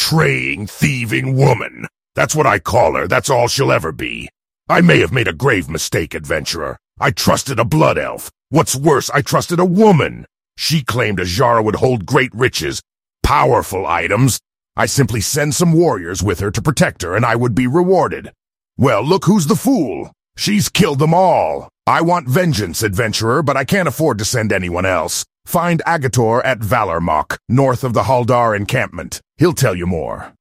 betraying, thieving woman. That's what I call her. That's all she'll ever be. I may have made a grave mistake, adventurer. I trusted a blood elf. What's worse, I trusted a woman. She claimed Azshara would hold great riches, powerful items. I simply send some warriors with her to protect her, and I would be rewarded. Well, look who's the fool. She's killed them all. I want vengeance, adventurer, but I can't afford to send anyone else. Find Agator at Valormok, north of the Haldar encampment. He'll tell you more.